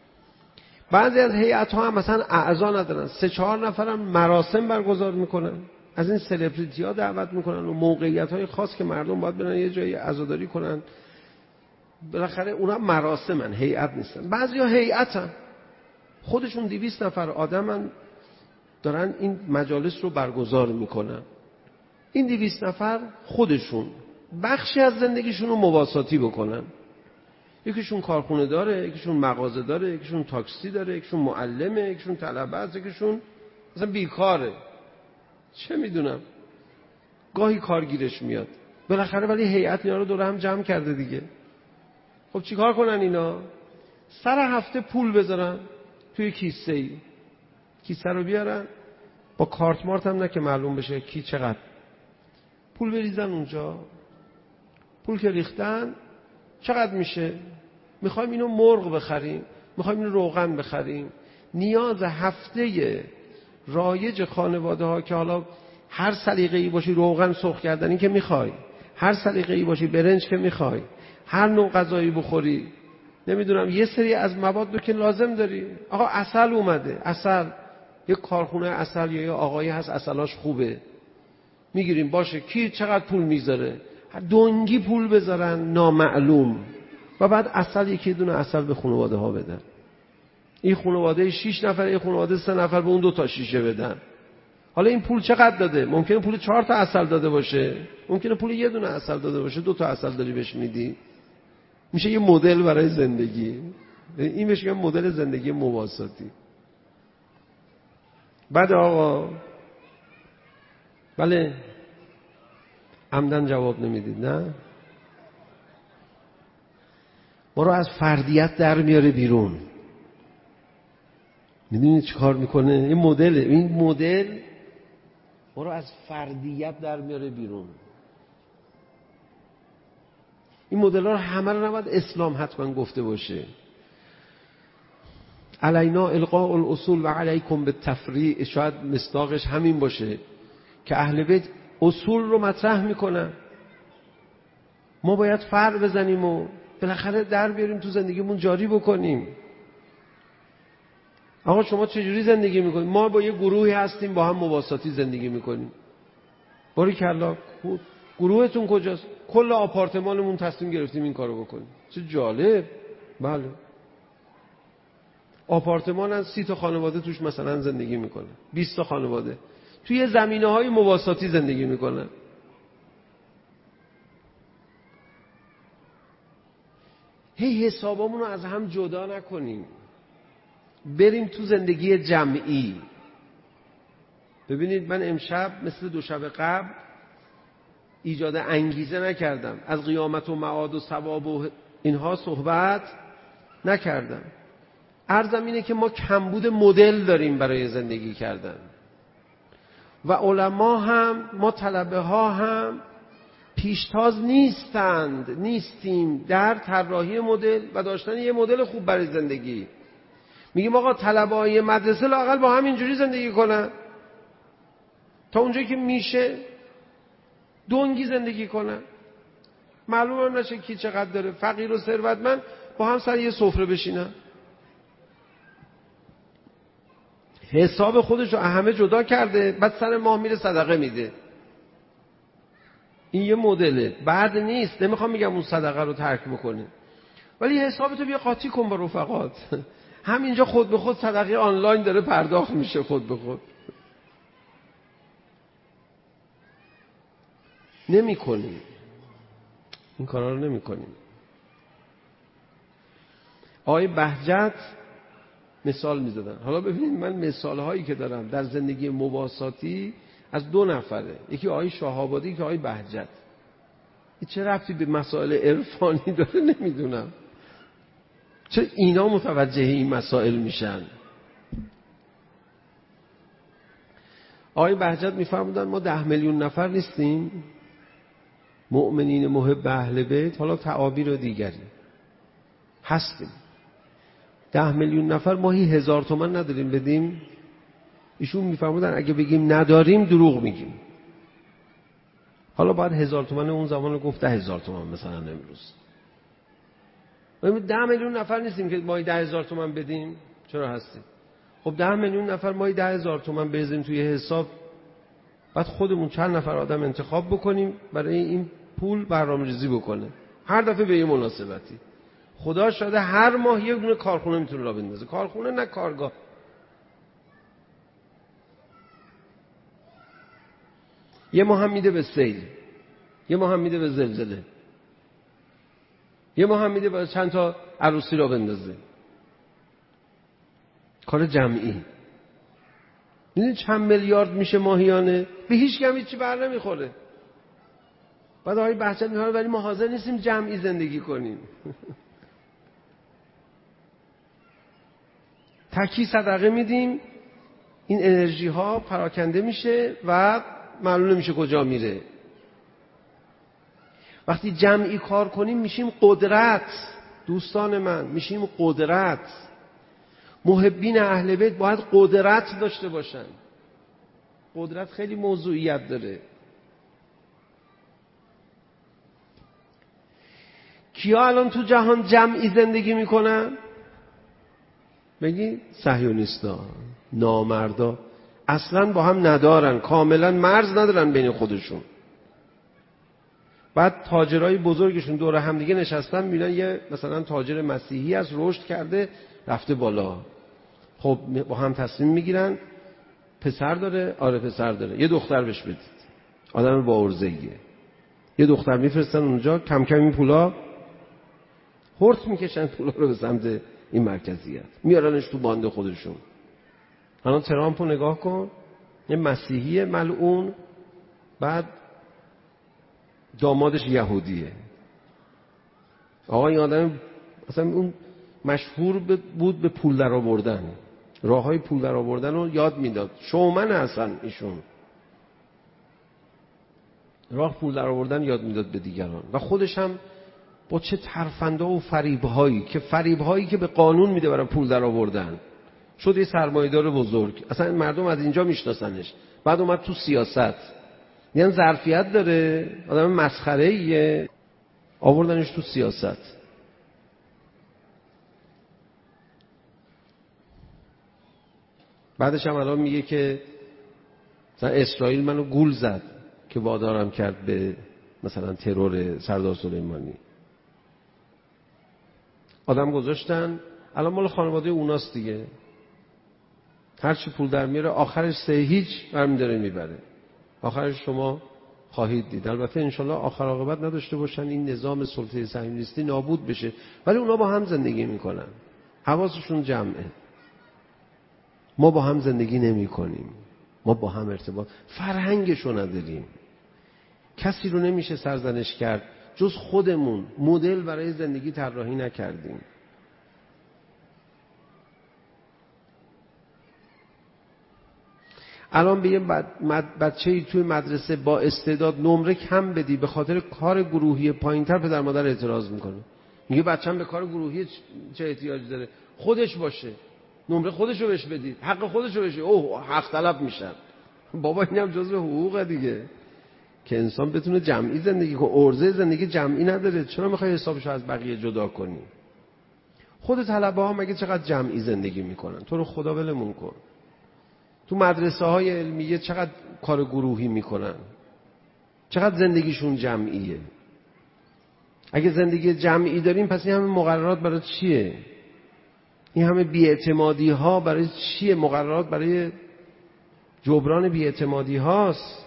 بعضی از هیئت‌ها هم مثلا اعضا ندارن، 3-4 نفرم مراسم برگزار میکنن، از این سلبریتی‌ها دعوت میکنن و موقعیت‌های خاص که مردم باید برن یه جایی عزاداری کنن، بالاخره اونها مراسمن، هیئت نیستن. بعضیا هیئتن، خودشون 200 نفر آدمن دارن این مجالس رو برگزار میکنن. این 200 نفر خودشون بخشی از زندگیشون رو مواساتی بکنن. یکیشون کارخونه داره، یکیشون مغازه داره، یکیشون تاکسی داره، یکیشون معلمه، یکیشون طلبه است، یکیشون مثلا بیکاره، چه میدونم گاهی کارگیرش میاد. بالاخره ولی هیئت اینا رو دور هم جمع کرده دیگه. خب چیکار کنن اینا؟ سر هفته پول بذارن توی کیسه‌ای، کیسه رو بیارن با کارت مارت هم نه که معلوم بشه کی چقدر پول بریزن اونجا. پول که ریختن چقدر میشه؟ میخوایم اینو مرغ بخریم، میخوایم اینو روغن بخریم. نیاز هفته رایج خانواده ها که حالا هر سلیقه‌ای باشی روغن سرخ کردنی که میخوای، هر سلیقه‌ای باشی برنج که میخوای، هر نوع غذایی بخوری، نمیدونم یه سری از مواد رو که لازم داری. آقا عسل اومده، عسل یه کارخونه عسل یا یه آقایی هست عسلاش خوبه، میگیریم باشه، کی چقدر پول میذاره؟ دنگی پول بذارن نامعلوم و بعد عسل یکی دونه عسل به خانواده ها بدن. این خانواده 6 نفر، این خانواده 3 نفر به اون 2 تا شیشه بدن. حالا این پول چقدر داده؟ ممکنه پول 4 تا عسل داده باشه، ممکنه پول یه دونه عسل داده باشه، 2 تا عسل داری بهش میدی. میشه یه مدل برای زندگی. این بهش میگن مدل زندگی مواساتی. بعد آقا بله عمدن جواب نمیدید نه؟ ما رو از فردیت در میاره بیرون. میدونید چی کار میکنه؟ این مدله، این مدل ما رو از فردیت در میاره بیرون. این مدل ها رو همه رو نباید اسلام حتما گفته باشه. علینا القاء الاصول و علیکم بالتفریع، شاید مصداقش همین باشه که اهل بیت اصول رو مطرح میکنن، ما باید فرع بزنیم و بالاخره در بیاریم تو زندگیمون جاری بکنیم. آقا شما چجوری زندگی میکنید؟ ما با یه گروهی هستیم با هم مواساتی زندگی میکنیم. باریکلا، گروهتون کجاست؟ کل آپارتمانمون تصمیم گرفتیم این کارو بکنیم. چه جالب. بله آپارتمان از 30 تا خانواده توش مثلا زندگی میکنه، 20 تا خانواده توی زمینه‌های مواساتی زندگی میکنن. هی حسابامون رو از هم جدا نکنیم، بریم تو زندگی جمعی. ببینید من امشب مثل 2 شب قبل ایجاد انگیزه نکردم، از قیامت و معاد و ثواب و اینها صحبت نکردم. عرضم اینه که ما کمبود مدل داریم برای زندگی کردن و علما هم، ما طلبه ها هم پیشتاز نیستیم در طراحی مدل و داشتن یه مدل خوب برای زندگی. میگیم آقا طلبه های مدرسه لااقل با هم اینجوری زندگی کنن، تا اونجایی که میشه دنگی زندگی کنن، معلوم هم نشه کی چقدر داره، فقیر و ثروتمند با هم سر یه سفره بشینن، حساب خودش رو همه جدا کرده، بعد سر ماه میره صدقه میده. این یه مدله، بعد نیست، نمیخوام میگم اون صدقه رو ترک بکنه، ولی حسابتو بیا قاطی کن با رفقات. همینجا خود به خود صدقه آنلاین داره پرداخت میشه خود به خود. نمی کنیم این کارا رو، نمی کنیم. آقای بهجت مثال می زدن. حالا ببینید من مثال هایی که دارم در زندگی مواساتی از دو نفره، یکی آقای شاه‌آبادی که آقای بهجت. این چه ربطی به مسائل عرفانی داره نمیدونم، چه اینا متوجه این مسائل میشن. آقای بهجت میفرمودن ما 10 میلیون نفر نیستیم مؤمنین محب اهل بیت، حالا تعابیر دیگری هستیم، 10 میلیون نفر ماهی 1000 تومان نداریم بدیم. ایشون میفرمودن اگه بگیم نداریم دروغ میگیم. حالا باید 1000 تومان اون زمان رو گفت 10,000 تومان مثلا امروز. 10 میلیون نفر نیستیم که ماهی 10,000 تومان بدیم. چرا هستیم؟ خب 10 میلیون نفر ماهی 10,000 تومان بریزیم توی حساب، بعد خودمون چند نفر آدم انتخاب بکنیم برای این پول برنامه‌ریزی بکنه، هر دفعه به یه مناسبتی. خدا شاده هر ماه یه دونه کارخونه میتونه راه بندازه، کارخونه نه کارگاه. یه ماه هم میده به سیل، یه ماه هم میده به زلزله، یه ماه هم میده به چند تا عروسی راه بندازه. کار جمعی. میدونی چند میلیارد میشه ماهیانه؟ به هیچ کم هیچی بر نمیخوره. بعد آقای بهجت میگه ولی ما حاضر نیستیم جمعی زندگی کنیم. تکی صدقه میدیم، این انرژی ها پراکنده میشه و معلوم نمیشه کجا میره. وقتی جمعی کار کنیم میشیم قدرت. دوستان من میشیم قدرت. محبین اهل بیت باید قدرت داشته باشن. قدرت خیلی موضوعیت داره. کیا الان تو جهان جمعی زندگی میکنن؟ بگی صهیونیستا، نامردا، اصلا با هم ندارن، کاملا مرز ندارن بین خودشون. بعد تاجرای بزرگشون دور هم دیگه نشستن، میبینن یه مثلا تاجر مسیحی از رشد کرده رفته بالا، خب با هم تصمیم میگیرن پسر داره، آره پسر داره، یه دختر بهش بدید، آدم با عرضه‌ایه، یه دختر میفرستن اونجا، کم کم این پولا هورت میکشن، پولا رو به سمت این مرکزیت میارنش تو باند خودشون. الان ترامپو نگاه کن، یه مسیحی ملعون، بعد دامادش یهودیه. آقا این آدم اصلا اون مشهور بود به پول در آوردن، راههای پول در آوردن رو یاد میداد، شومن اصلا ایشون راه پول در آوردن یاد میداد به دیگران، و خودش هم با چه ترفنده و فریبهایی که به قانون میده برای پول در آوردن شد یه سرمایه‌دار بزرگ. اصلا مردم از اینجا میشناسنش، بعد اومد تو سیاست، یعنی ظرفیت داره، آدم مسخره‌ایه، آوردنش تو سیاست. بعدش هم الان میگه که مثلا اسرائیل منو گول زد که وادارم کرد به مثلا ترور سردار سلیمانی. آدم گذاشتن، الان مال خانواده اوناست دیگه، هر چی پول در میاره آخرش 3-0 برمی داره میبره، آخرش شما خواهید دید. البته انشالله آخر عاقبت نداشته باشن، این نظام سلطه صهیونیستی نابود بشه، ولی اونا با هم زندگی میکنن، حواسشون جمعه. ما با هم زندگی نمی کنیم، ما با هم ارتباط، فرهنگشو نداریم. کسی رو نمیشه سرزنش کرد جز خودمون، مدل برای زندگی طراحی نکردیم. الان به یه بچه‌ای توی مدرسه با استعداد نمره کم بدی به خاطر کار گروهی پایین‌تر، پدر مادر اعتراض میکنه، میگه بچه‌م به کار گروهی چه احتیاجی داره، خودش باشه، نمره خودشو بهش بدید، حق خودشو بشه، اوه حق طلب میشن. بابا اینم جزء حقوقه دیگه که انسان بتونه جمعی زندگی کنه. عرضه زندگی جمعی نداره، چرا میخوای حسابشو از بقیه جدا کنی؟ خود طلبه ها مگه چقدر جمعی زندگی میکنن؟ تو رو خدا ولمون کن. تو مدرسه های علمیه چقدر کار گروهی میکنن؟ چقدر زندگیشون جمعیه؟ اگه زندگی جمعی داریم پس این همه مقررات برای چیه؟ این همه بی‌اعتمادی ها برای چیه؟ مقررات برای جبران بی‌اعتمادی هاست.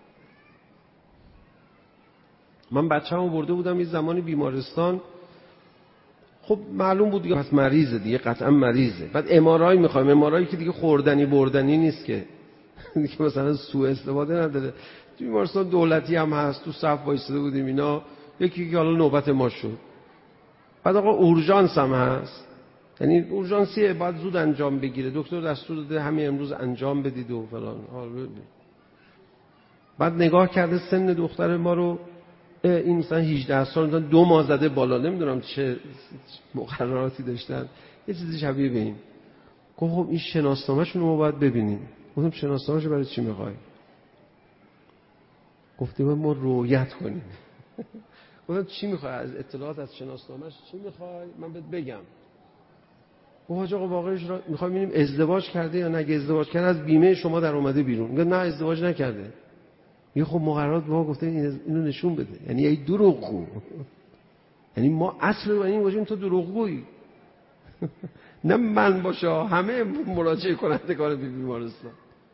من بچه‌مو برده بودم یه زمانی بیمارستان، خب معلوم بود دیگه پس مریضه دیگه، قطعا مریضه. بعد ام‌آرآی می‌خوایم، ام‌آرآی که دیگه خوردنی بردنی نیست که دیگه مثلا سوء استفاده نداره. تو بیمارستان دولتی هم هست، تو صف وایساده بودیم اینا، یکی که حالا نوبت ما شد. بعد آقا اورژانس هم هست، یعنی اورژانسیه باید زود انجام بگیره، دکتر دستور داده همین امروز انجام بدید و فلان. بعد نگاه کرده سن دختر ما رو، این مثلا 18 سال، مثلا 2 ماه زده بالا، نمیدونم چه مقرراتی داشتن، یه چیزی شبیه به این. گفت خب این شناسنامه‌شون رو ما باید ببینیم. گفتم شناسنامه‌شو برای چی می‌خوای؟ گفتم ما رؤیت کنیم. گفتم چی می‌خوای از اطلاعات از شناسنامه‌اش چی می‌خوای؟ من بهت بگم. گفت حاج آقا واقعش را می‌خوایم ببینیم ازدواج کرده یا نه، اگه ازدواج کرده از بیمه شما در اومده بیرون. میگه نه ازدواج نکرده. میگه خب مقررات ما گفته اینو نشون بده. یعنی ای دروغگو. یعنی ما اصل رو این باشیم تو دروغگویی. نه من باشه، همه مراجعه کنندگان بیمارستان.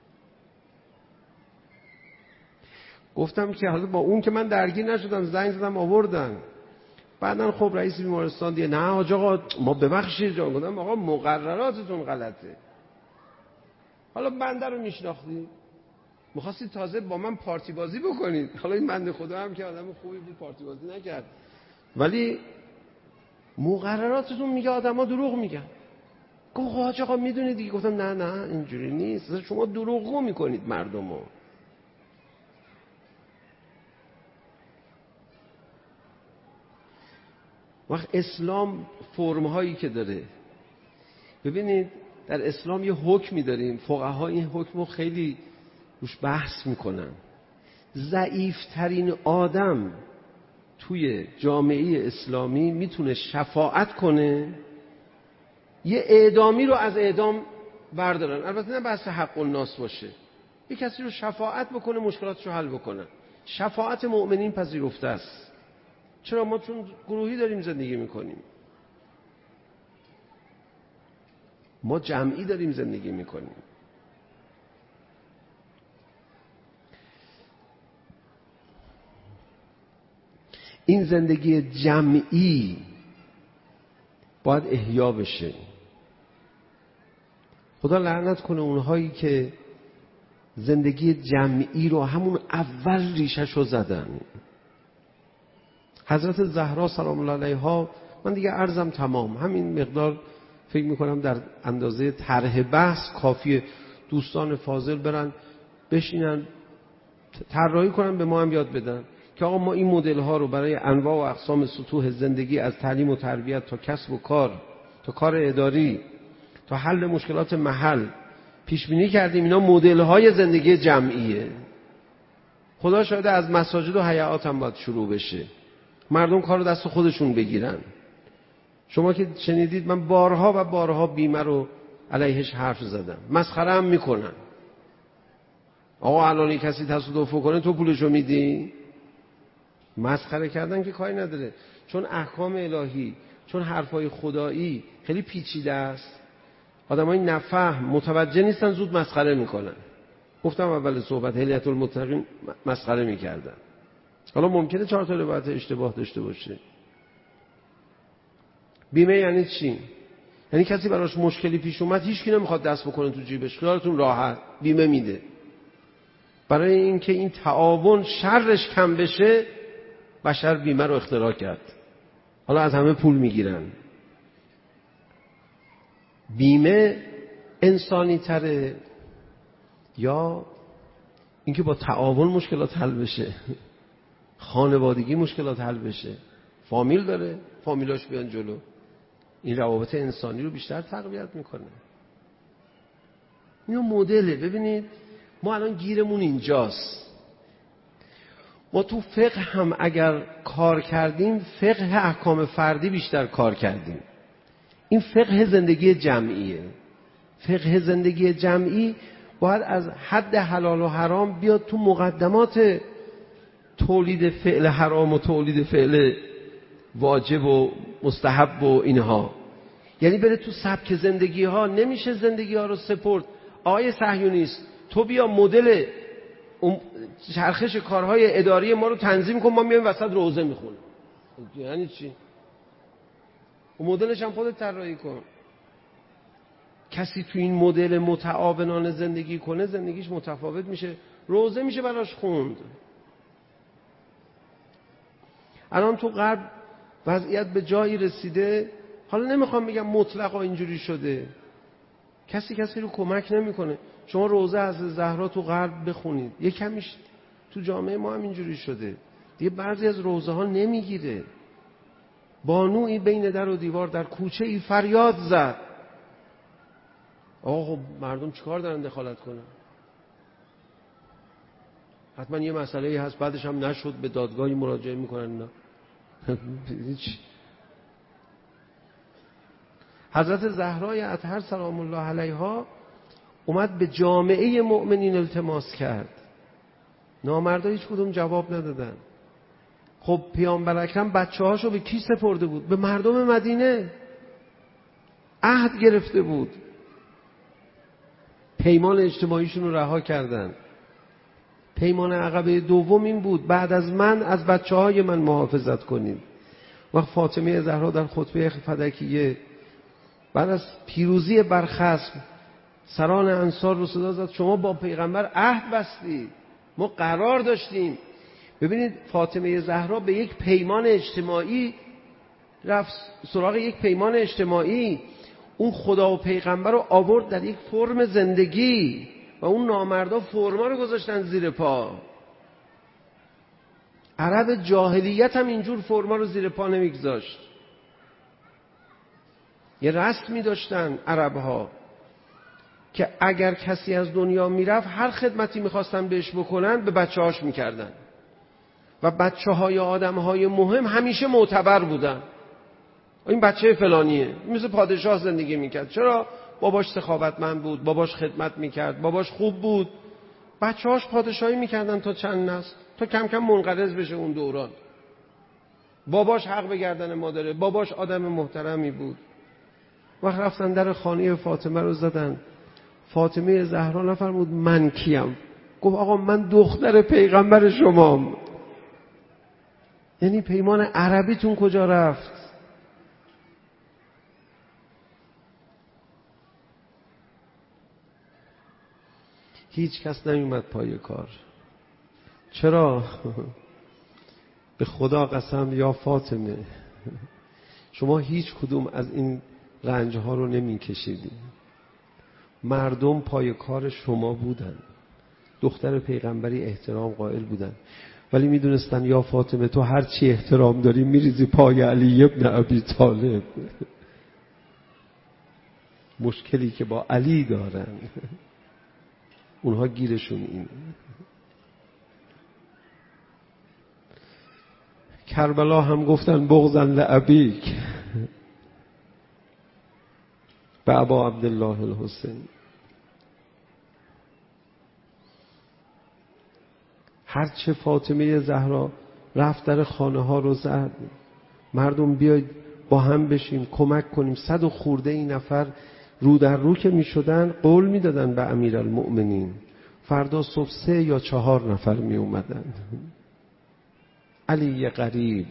گفتم که حالا با اون که من درگیر نشدم، زنگ زدم آوردن. بعدن خب رئیس بیمارستان دیگه نه حاج آقا ما ببخشید جان. گفتم آقا مقرراتتون غلطه. حالا بنده رو میشناختی، می‌خواستید تازه با من پارتی بازی بکنید. حالا این بنده خدا هم که آدم خوبی بود پارتی بازی نکرد، ولی مقرراتتون میگه آدم‌ها دروغ میگن. گفت حاج آقا میدونید دیگه. گفتم نه اینجوری نیست، شما دروغگو میکنید مردمو. وقت اسلام فرم‌هایی که داره، ببینید در اسلام یه حکمی داریم، فقها این حکمو خیلی روش بحث میکنن. ضعیف‌ترین آدم توی جامعه اسلامی میتونه شفاعت کنه یه اعدامی رو از اعدام بردارن. البته نه بحث حق الناس باشه، یه کسی رو شفاعت بکنه مشکلاتش رو حل بکنه. شفاعت مؤمنین پذیرفته است. چرا؟ ما چون گروهی داریم زندگی میکنیم، ما جمعی داریم زندگی میکنیم. این زندگی جمعی باید احیا بشه. خدا لعنت کنه اونهایی که زندگی جمعی رو همون اول ریشش رو زدن. حضرت زهرا سلام الله علیها، من دیگه عرضم تمام، همین مقدار فکر میکنم در اندازه طرح بحث کافیه. دوستان فاضل برن بشینن طراحی کنن به ما هم یاد بدن که آقا ما این مدل ها رو برای انواع و اقسام سطوح زندگی، از تعلیم و تربیت تا کسب و کار تا کار اداری تا حل مشکلات محل پیش بینی کردیم. اینا مدل های زندگی جمعیه. خدا شاهده از مساجد و هیئات هم باید شروع بشه، مردم کار رو دست خودشون بگیرن. شما که شنیدید من بارها و بارها بیمه رو علیهش حرف زدم، مسخره هم میکنن. آقا الان کسی تصادف کنه تو پولشو میدی؟ مسخره کردن که کاری نداره، چون احکام الهی، چون حرفای خدایی خیلی پیچیده است، آدمای نفهم متوجه نیستن، زود مسخره میکنن. گفتم اول صحبت هلیت المتقین مسخره میکردن. حالا ممکنه 4 تا روایت اشتباه داشته باشه. بیمه یعنی چی؟ یعنی کسی براش مشکلی پیش اومد هیچ کی نمیخواد دست بکنه تو جیبش، خیالتون راحت بیمه میده. برای اینکه این تعاون شرش کم بشه بشر بیمه رو اختراع کرد. حالا از همه پول میگیرن. بیمه انسانی تره یا اینکه با تعاون مشکلات حل بشه، خانوادگی مشکلات حل بشه، فامیل داره فامیلاش بیان جلو، این روابط انسانی رو بیشتر تقویت میکنه. اینو مدله. ببینید ما الان گیرمون اینجاست. ما تو فقه هم اگر کار کردیم، فقه احکام فردی بیشتر کار کردیم. این فقه زندگی جمعیه. فقه زندگی جمعی باید از حد حلال و حرام بیاد تو مقدمات تولید فعل حرام و تولید فعل واجب و مستحب و اینها. یعنی بره تو سبک زندگی ها. نمیشه زندگی ها رو سپرد. آقای صهیونیست تو بیا مدل چرخش کارهای اداری ما رو تنظیم کن، ما میایم وسط روزه میخونیم. یعنی چی؟ و مدلش هم خودت طراحی کن. کسی تو این مدل متعاونانه زندگی کنه زندگیش متفاوت میشه. روزه میشه براش خوند. الان تو غرب وضعیت به جایی رسیده، حالا نمیخوام بگم مطلقا اینجوری شده، کسی رو کمک نمیکنه. شما روزه از زهرا تو غرب بخونید، یه کمیش تو جامعه ما هم اینجوری شده دیگه. بعضی از روزه ها نمیگیره. بانویی بین در و دیوار در کوچه ای فریاد زد. آقا خب مردم چیکار دارن دخالت کنن؟ حتما یه مسئله هست، بعدش هم نشد به دادگاهی مراجعه میکنن. نه حضرت زهرای اطهر سلام الله علیها اومد به جامعه مؤمنین التماس کرد. نامردا هیچ کدوم جواب ندادن. خب پیامبر اکرم بچه‌هاشو به کی سپرده بود؟ به مردم مدینه. عهد گرفته بود، پیمان اجتماعیشون رو رها کردن. پیمان عقبه دوم این بود بعد از من از بچه‌های من محافظت کنید. وقت فاطمه زهرا در خطبه فدکیه بعد از پیروزی بر خصم سران انصار رو صدا زد شما با پیغمبر عهد بستید، ما قرار داشتیم. ببینید فاطمه زهرا به یک پیمان اجتماعی رفت، سراغ یک پیمان اجتماعی. اون خدا و پیغمبر رو آورد در یک فرم زندگی و اون نامردا فرما رو گذاشتن زیر پا. عرب جاهلیت هم اینجور فرما رو زیر پا نمیگذاشت. یه رسمی داشتن عربها که اگر کسی از دنیا میرفت هر خدمتی میخواستن بهش بکنن به بچه‌هاش میکردن و بچه‌های آدم‌های مهم همیشه معتبر بودن. این بچه فلانیه، مثل پادشاه زندگی میکرد. چرا؟ باباش سخاوتمند بود، باباش خدمت میکرد، باباش خوب بود. بچه‌هاش پادشاهی میکردن تا چند نسل، تا کم کم منقرض بشه اون دوران. باباش حق به گردن مادره، باباش آدم محترمی بود. وقت رفتن در خانه فاطمه رو زدن. فاطمه زهرا نفرمود من کیم؟ گفت آقا من دختر پیغمبر شمام. یعنی پیمان عربیتون کجا رفت؟ هیچ کس نمیومد پای کار. چرا؟ به خدا قسم یا فاطمه شما هیچ کدوم از این رنجها رو نمی کشیدی. مردم پای کار شما بودن، دختر پیغمبری احترام قائل بودن، ولی میدونستن یا فاطمه تو هر چی احترام داری میریزی پای علی ابن ابی طالب. مشکلی که با علی دارن اونها گیرشون اینه. کربلا هم گفتن بغضاً لابیک به ابا عبدالله الحسین. هرچه فاطمه زهرا رفت در خانه ها رو زد، مردم بیاید با هم بشیم کمک کنیم. 100 و خورده این نفر رو در رو که می شدن قول می دادن به امیرالمؤمنین فردا صبح 3 یا 4 نفر می اومدن. علی غریب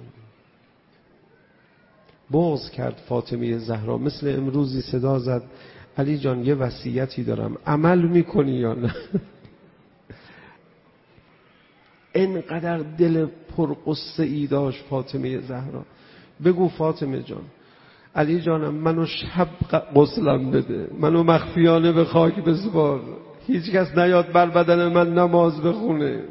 بغض کرد فاطمه زهرا. مثل امروزی صدا زد علی جان یه وصیتی دارم، عمل میکنی یا نه؟ اینقدر دل پرقصه ای داشت فاطمه زهرا. بگو فاطمه جان، علی جانم منو شب غسلم بده، منو مخفیانه به خاک بسپار، هیچ کس نیاد بر بدن من نماز بخونه،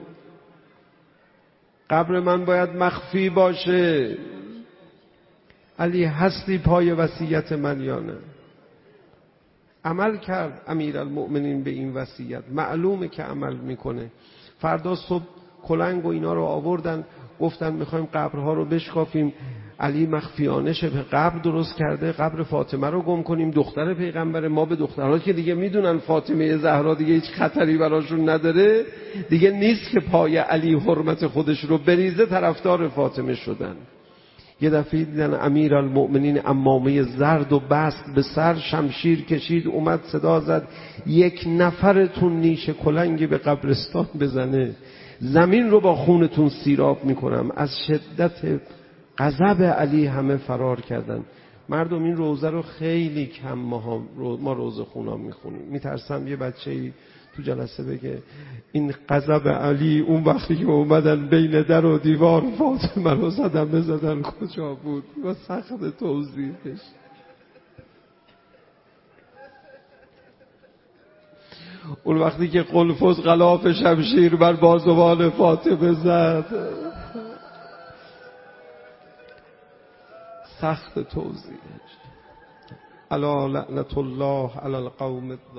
قبر من باید مخفی باشه. علی هستی پای وصیت من یا نه؟ عمل کرد امیرالمؤمنین به این وصیت، معلومه که عمل میکنه. فردا صبح کلنگ و اینا رو آوردن، گفتن میخوایم قبرها رو بشکافیم. علی مخفیانه شبه قبر درست کرده، قبر فاطمه رو گم کنیم، دختر پیغمبر. ما به دخترها که دیگه میدونن فاطمه زهرا دیگه هیچ خطری براشون نداره، دیگه نیست که پای علی حرمت خودش رو بریزه، طرفدار فاطمه شدن. یه دفعه دیدن امیرالمؤمنین عمامه زرد و بست به سر، شمشیر کشید، اومد صدا زد یک نفرتون نیش کلنگی به قبرستان بزنه زمین رو با خونتون سیراب میکنم. از شدت غضب علی همه فرار کردن. مردم این روزه رو خیلی کم ما روزه خونا میخونیم. میترسم یه بچه‌ای تو جلسه بگه این غضب علی اون وقتی که اومدن بین در و دیوار فاطمه رو بزدن کجا بود و سخت توضیحش. اون وقتی که قلفز غلاف شمشیر بر بازوان فاطمه زد، سخت توضیحش. الا لعنت الله علی القوم